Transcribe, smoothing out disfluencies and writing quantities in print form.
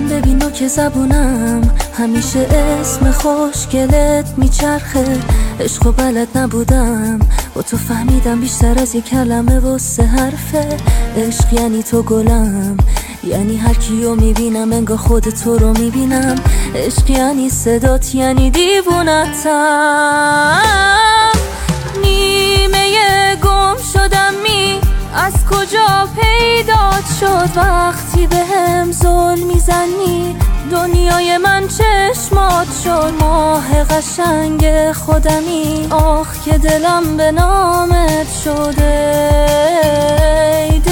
ببینو که زبونم همیشه اسم خوشگلت میچرخه. عشقو بلد نبودم با تو فهمیدم بیشتر از 1 کلمه و 3 حرفه. عشق یعنی تو گلم، یعنی هر کیو میبینم انگار خود تو رو میبینم. عشق یعنی صدات، یعنی دیوونتم. نیمه گم شدم از کجا پیدات شد؟ وقتی بهم ظلم میزنی دنیای من چشمات شد. ماه قشنگ خودمی، آخ که دلم به نامت شده. ای